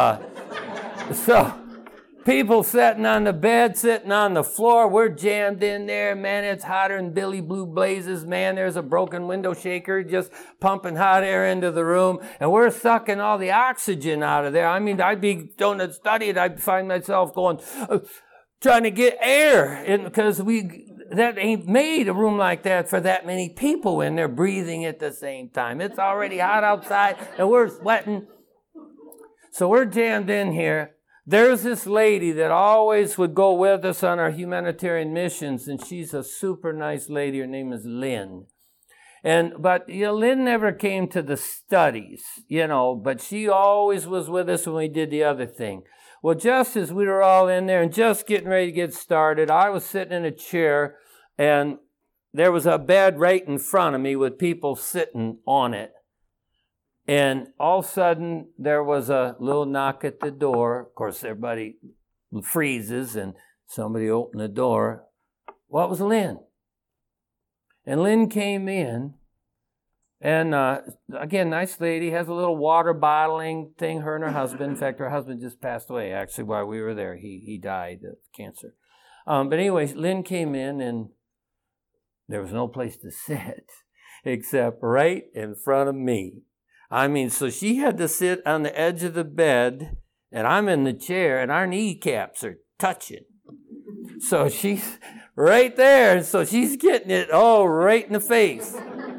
So, people sitting on the bed, sitting on the floor. We're jammed in there. Man, it's hotter than Billy Blue Blazes. Man, there's a broken window shaker just pumping hot air into the room. And we're sucking all the oxygen out of there. I mean, I'd be doing a study and I'd find myself going, trying to get air because that ain't made a room like that for that many people in there breathing at the same time. It's already hot outside and we're sweating. So we're jammed in here. There's this lady that always would go with us on our humanitarian missions, and she's a super nice lady. Her name is Lynn. But Lynn never came to the studies, but she always was with us when we did the other thing. Well, just as we were all in there and just getting ready to get started, I was sitting in a chair, and there was a bed right in front of me with people sitting on it. And all of a sudden, there was a little knock at the door. Of course, everybody freezes, and somebody opened the door. Well, it was Lynn. And Lynn came in, and again, nice lady, has a little water bottling thing, her and her husband. In fact, her husband just passed away, actually, while we were there. He died of cancer. But anyways, Lynn came in, and there was no place to sit except right in front of me. I mean, so she had to sit on the edge of the bed, and I'm in the chair, and our kneecaps are touching. So she's right there, and so she's getting it right in the face.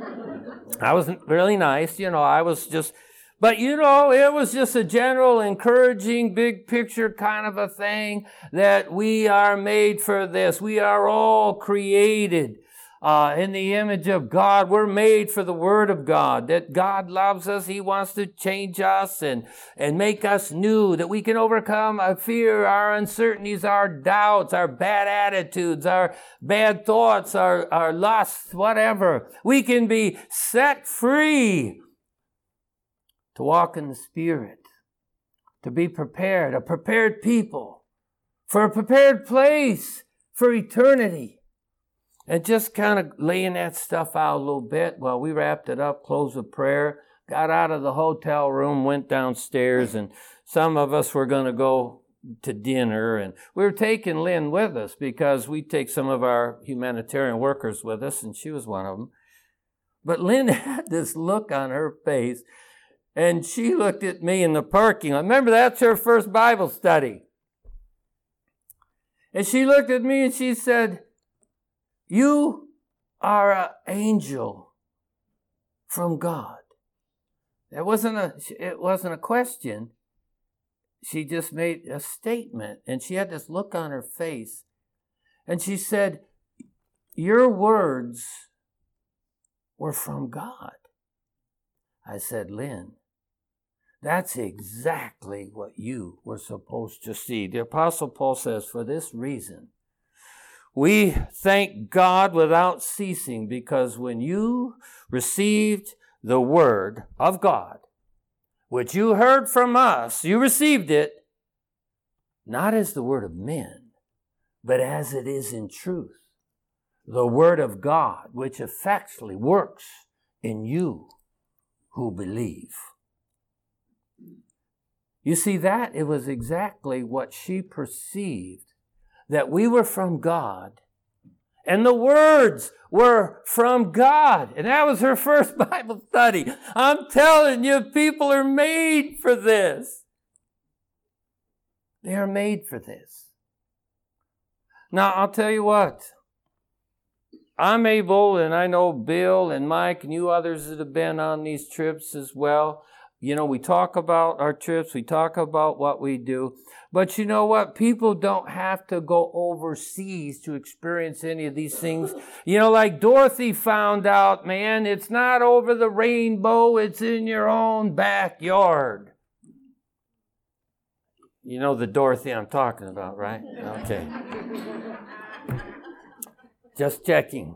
I wasn't really nice, I was just, but it was just a general encouraging, big picture kind of a thing that we are made for this. We are all created in the image of God. We're made for the Word of God, that God loves us. He wants to change us and make us new, that we can overcome our fear, our uncertainties, our doubts, our bad attitudes, our bad thoughts, our lusts, whatever. We can be set free to walk in the Spirit. to be prepared, a prepared people, for a prepared place for eternity. And just kind of laying that stuff out a little bit. Well, we wrapped it up, closed with prayer, got out of the hotel room, went downstairs, and some of us were going to go to dinner. And we were taking Lynn with us because we take some of our humanitarian workers with us, and she was one of them. But Lynn had this look on her face, and she looked at me in the parking lot. Remember, that's her first Bible study. And she looked at me and she said, "You are an angel from God." It wasn't a question. She just made a statement, and she had this look on her face. And she said, "Your words were from God." I said, "Lynn, that's exactly what you were supposed to see." The Apostle Paul says, "For this reason, we thank God without ceasing, because when you received the word of God, which you heard from us, you received it, not as the word of men, but as it is in truth, the word of God, which effectually works in you who believe." You see that? It was exactly what she perceived, that we were from God, and the words were from God. And that was her first Bible study. I'm telling you, people are made for this. They are made for this. Now, I'll tell you what. I'm able, and I know Bill and Mike and you others that have been on these trips as well. You know, we talk about our trips, we talk about what we do. But you know what? People don't have to go overseas to experience any of these things. You know, like Dorothy found out, man, it's not over the rainbow, it's in your own backyard. You know the Dorothy I'm talking about, right? Okay. Just checking.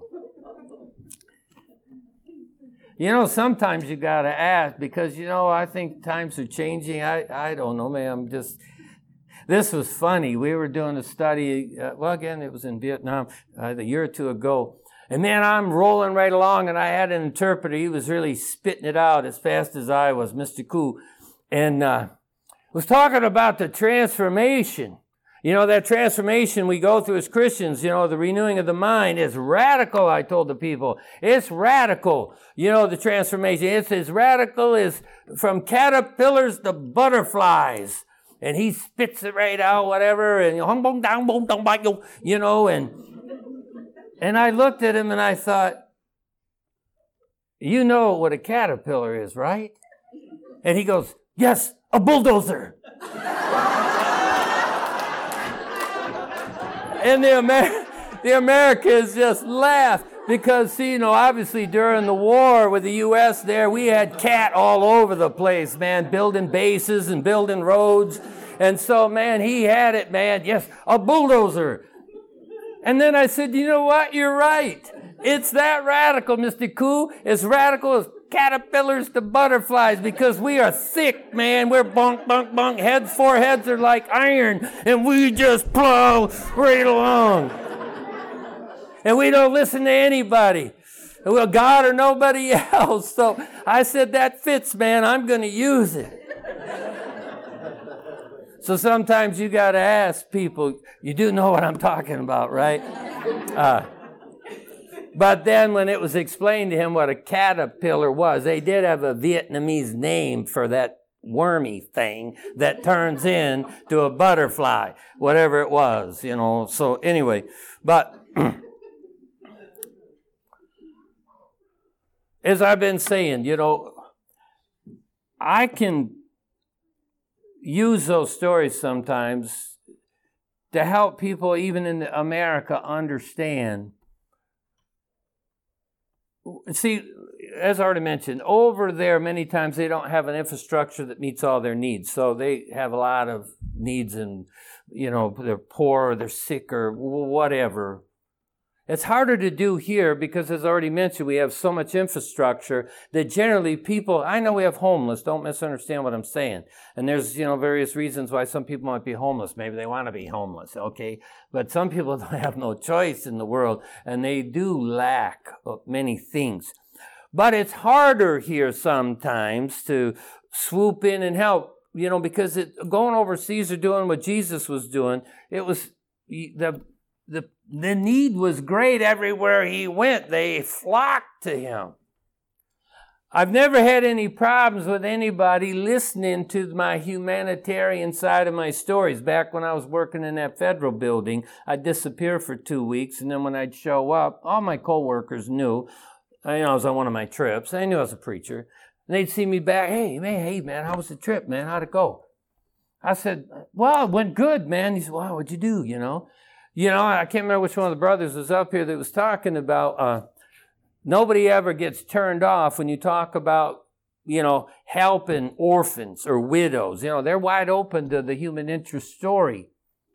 You know, sometimes you got to ask, because, you know, I think times are changing. I don't know, man. This was funny. We were doing a study, again, it was in Vietnam a year or two ago. And man, I'm rolling right along, and I had an interpreter. He was really spitting it out as fast as I was, Mr. Koo. And was talking about the transformation. You know, that transformation we go through as Christians, you know, the renewing of the mind is radical, I told the people. It's radical. You know, the transformation. It's as radical as from caterpillars to butterflies. And he spits it right out, whatever, and you know, and I looked at him and I thought, you know what a caterpillar is, right? And he goes, "Yes, a bulldozer." And the Americans just laughed because, see, you know, obviously during the war with the U.S. there, we had cat all over the place, man, building bases and building roads. And so, man, he had it, man. Yes, a bulldozer. And then I said, you know what? You're right. It's that radical, Mr. Koo. It's radical as caterpillars to butterflies, because we are thick, man. We're bunk, bunk, bunk. Four heads are like iron, and we just plow right along. And we don't listen to anybody. Well, God or nobody else. So I said, that fits, man. I'm going to use it. So sometimes you got to ask people, you do know what I'm talking about, right? But then when it was explained to him what a caterpillar was, they did have a Vietnamese name for that wormy thing that turns into a butterfly, whatever it was, you know. So anyway, but as I've been saying, you know, I can use those stories sometimes to help people even in America understand. See, as I already mentioned, over there many times they don't have an infrastructure that meets all their needs. So they have a lot of needs, and, you know, they're poor or they're sick or whatever. It's harder to do here because, as I already mentioned, we have so much infrastructure that generally people, I know we have homeless, don't misunderstand what I'm saying. And there's, various reasons why some people might be homeless. Maybe they want to be homeless, okay? But some people have no choice in the world, and they do lack many things. But it's harder here sometimes to swoop in and help, because going overseas or doing what Jesus was doing, it was the need was great everywhere he went. They flocked to him. I've never had any problems with anybody listening to my humanitarian side of my stories. Back when I was working in that federal building, I'd disappear for 2 weeks, and then when I'd show up, all my coworkers knew. I was on one of my trips. They knew I was a preacher. And they'd see me back. Hey, man, how was the trip, man? How'd it go? I said, well, it went good, man. He said, well, what'd you do, I can't remember which one of the brothers was up here that was talking about nobody ever gets turned off when you talk about, helping orphans or widows. They're wide open to the human interest story.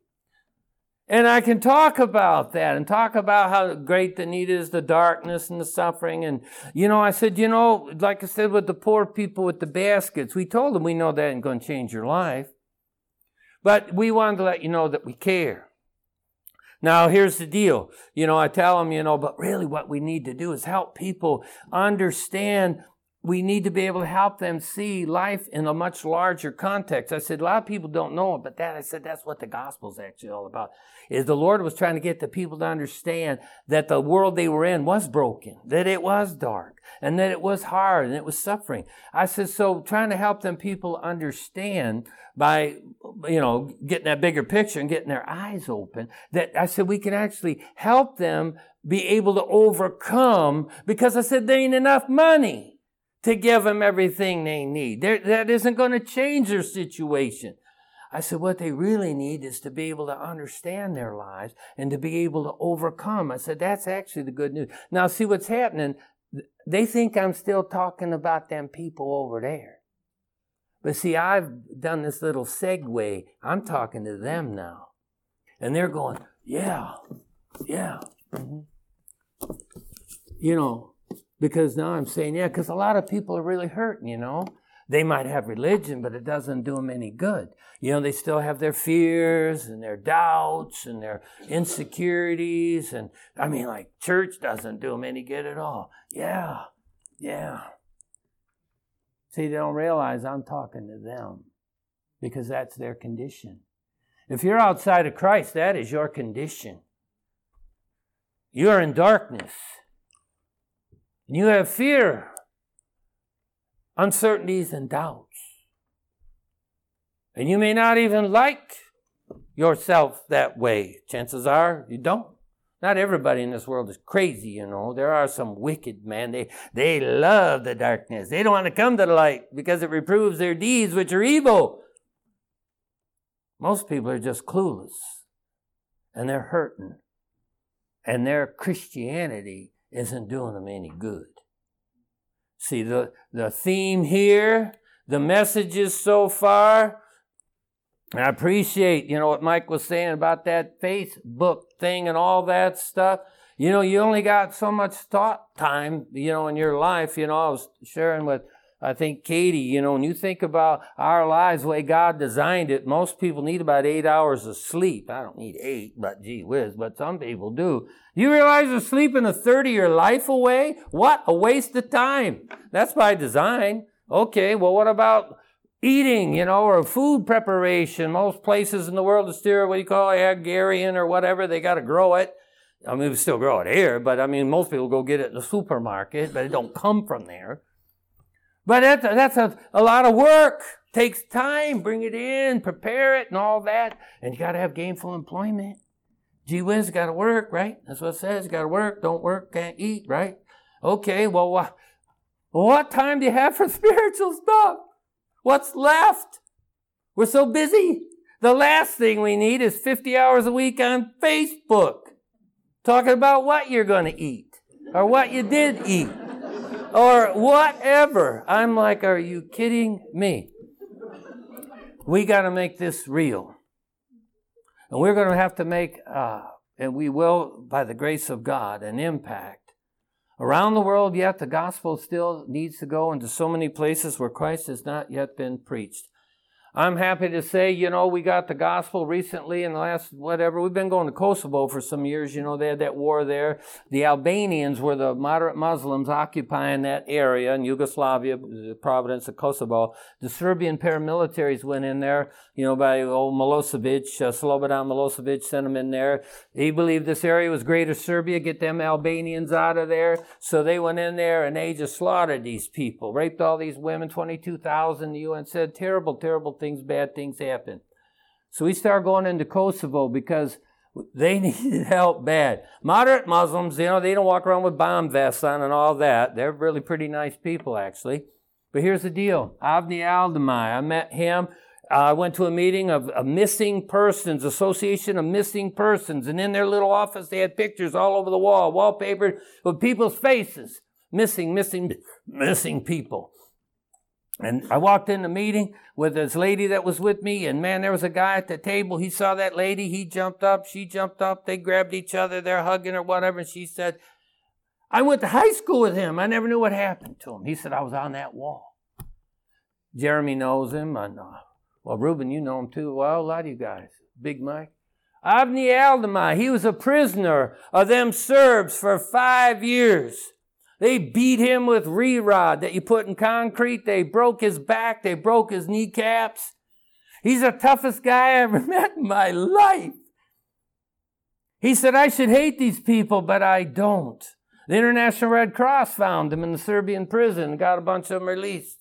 And I can talk about that and talk about how great the need is, the darkness and the suffering. And, I said, like I said, with the poor people with the baskets, we told them we know that ain't going to change your life. But we wanted to let you know that we care. Now, here's the deal. I tell them, but really what we need to do is help people understand. We need to be able to help them see life in a much larger context. I said, a lot of people don't know it, but that's what the gospel is actually all about. Is the Lord was trying to get the people to understand that the world they were in was broken, that it was dark, and that it was hard, and it was suffering. I said, so trying to help them people understand by, getting that bigger picture and getting their eyes open, that I said we can actually help them be able to overcome, because I said there ain't enough money to give them everything they need. That isn't going to change their situation. I said, what they really need is to be able to understand their lives and to be able to overcome. I said, that's actually the good news. Now, see what's happening. They think I'm still talking about them people over there. But see, I've done this little segue. I'm talking to them now. And they're going, yeah. Mm-hmm. Because now I'm saying, because a lot of people are really hurting, They might have religion, but it doesn't do them any good. They still have their fears and their doubts and their insecurities. And church doesn't do them any good at all. Yeah. See, they don't realize I'm talking to them because that's their condition. If you're outside of Christ, that is your condition. You are in darkness. And you have fear, uncertainties, and doubts. And you may not even like yourself that way. Chances are you don't. Not everybody in this world is crazy, There are some wicked, man. They love the darkness. They don't want to come to the light because it reproves their deeds, which are evil. Most people are just clueless. And they're hurting. And their Christianity isn't doing them any good. See, the theme here, the messages so far, and I appreciate, what Mike was saying about that Facebook thing and all that stuff. You only got so much thought time, in your life. I was sharing with, I think, Katie, when you think about our lives, the way God designed it, most people need about 8 hours of sleep. I don't need 8, but gee whiz, but some people do. You realize you're sleeping a third of your life away? What a waste of time. That's by design. Okay, well, what about eating, or food preparation? Most places in the world are still, agrarian or whatever. They got to grow it. We still grow it here, but most people go get it in the supermarket, but it don't come from there. But that's a lot of work. Takes time. Bring it in, prepare it, and all that. And you got to have gainful employment. Gee whiz, got to work, right? That's what it says. You got to work. Don't work, can't eat, right? Okay, well, what time do you have for spiritual stuff? What's left? We're so busy. The last thing we need is 50 hours a week on Facebook, talking about what you're going to eat or what you did eat or whatever. I'm like, are you kidding me? We got to make this real. And we're going to have to make and we will, by the grace of God, an impact. Around the world, yet the gospel still needs to go into so many places where Christ has not yet been preached. I'm happy to say, we got the gospel recently in the last we've been going to Kosovo for some years. They had that war there. The Albanians were the moderate Muslims occupying that area in Yugoslavia, the province of Kosovo. The Serbian paramilitaries went in there, by old Milosevic, Slobodan Milosevic sent them in there. He believed this area was Greater Serbia, get them Albanians out of there. So they went in there and they just slaughtered these people, raped all these women, 22,000. The UN said terrible, terrible things. Bad things happen. So we started going into Kosovo because they needed help bad. Moderate Muslims, they don't walk around with bomb vests on and all that. They're really pretty nice people, actually. But here's the deal. Avni Aldemai, I met him. I went to a meeting of a missing persons, Association of Missing Persons, and in their little office they had pictures all over the wall, wallpapered with people's faces. Missing people. And I walked in the meeting with this lady that was with me, and man, there was a guy at the table. He saw that lady. He jumped up. She jumped up. They grabbed each other. They're hugging or whatever. And she said, I went to high school with him. I never knew what happened to him. He said, I was on that wall. Jeremy knows him. And, Reuben, you know him too. Well, a lot of you guys. Big Mike. Avni Aldemai, he was a prisoner of them Serbs for 5 years. They beat him with re-rod that you put in concrete. They broke his back. They broke his kneecaps. He's the toughest guy I ever met in my life. He said, I should hate these people, but I don't. The International Red Cross found him in the Serbian prison and got a bunch of them released.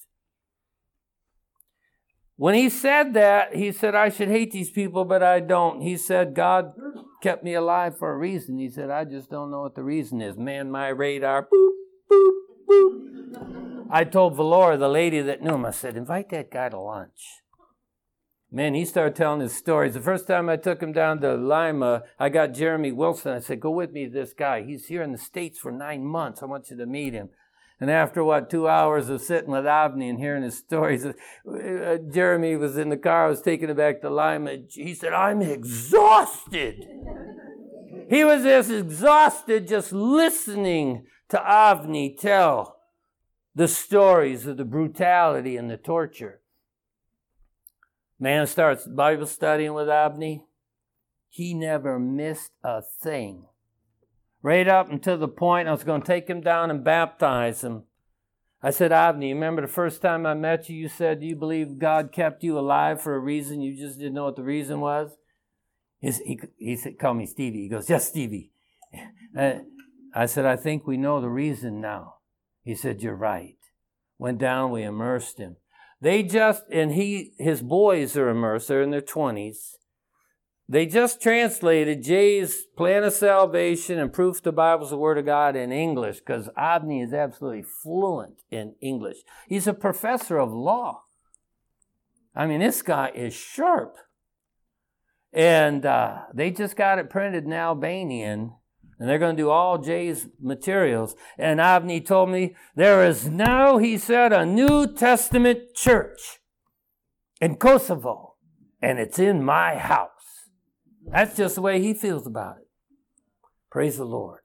When he said that, he said, I should hate these people, but I don't. He said, God kept me alive for a reason. He said, I just don't know what the reason is. Man, my radar, boop, boop, boop. I told Valora, the lady that knew him, I said, invite that guy to lunch. Man, he started telling his stories. The first time I took him down to Lima, I got Jeremy Wilson. I said, go with me to this guy. He's here in the States for 9 months. I want you to meet him. And after, 2 hours of sitting with Avni and hearing his stories, Jeremy was in the car. I was taking him back to Lima. He said, I'm exhausted. He was just exhausted just listening to Avni tell the stories of the brutality and the torture. Man starts Bible studying with Avni. He never missed a thing. Right up until the point I was going to take him down and baptize him. I said, Avni, remember the first time I met you, you said, do you believe God kept you alive for a reason? You just didn't know what the reason was? He said, call me Stevie. He goes, yes, Stevie. I said, I think we know the reason now. He said, you're right. Went down, we immersed him. His boys are immersed. They're in their 20s. They just translated Jay's Plan of Salvation and Proof the Bible's the Word of God in English because Avni is absolutely fluent in English. He's a professor of law. I mean, this guy is sharp. And they just got it printed in Albanian, and they're going to do all Jay's materials. And Avni told me, there is now, he said, a New Testament church in Kosovo, and it's in my house. That's just the way he feels about it. Praise the Lord.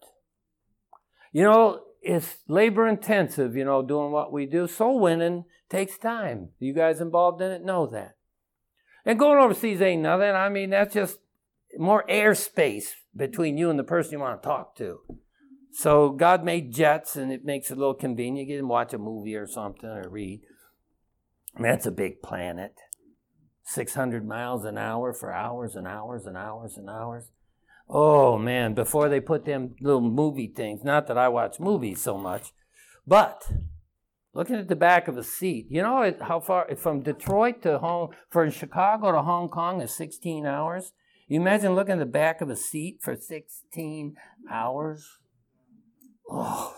It's labor intensive, doing what we do. Soul winning takes time. You guys involved in it know that. And going overseas ain't nothing. I mean, that's just more airspace between you and the person you want to talk to. So God made jets, and it makes it a little convenient. You can watch a movie or something or read. I mean, that's a big planet. 600 miles an hour for hours and hours and hours and hours. Oh, man, before they put them little movie things, not that I watch movies so much, but looking at the back of a seat, how far, from Detroit to from Chicago to Hong Kong is 16 hours. You imagine looking at the back of a seat for 16 hours? Oh.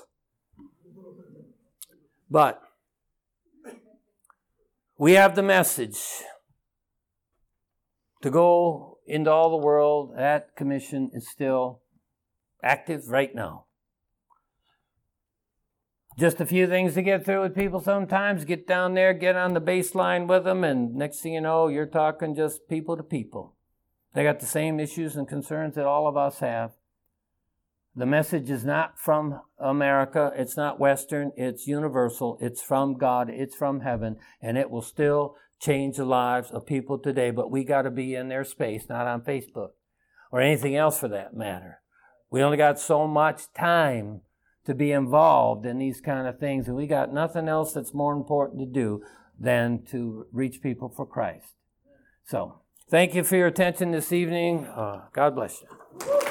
But we have the message to go into all the world. That commission is still active right now. Just a few things to get through with people sometimes. Get down there, get on the baseline with them, and next thing you know, you're talking just people to people. They got the same issues and concerns that all of us have. The message is not from America. It's not Western. It's universal. It's from God. It's from heaven. And it will still change the lives of people today. But we got to be in their space, not on Facebook or anything else for that matter. We only got so much time to be involved in these kind of things. And we got nothing else that's more important to do than to reach people for Christ. So, thank you for your attention this evening. God bless you.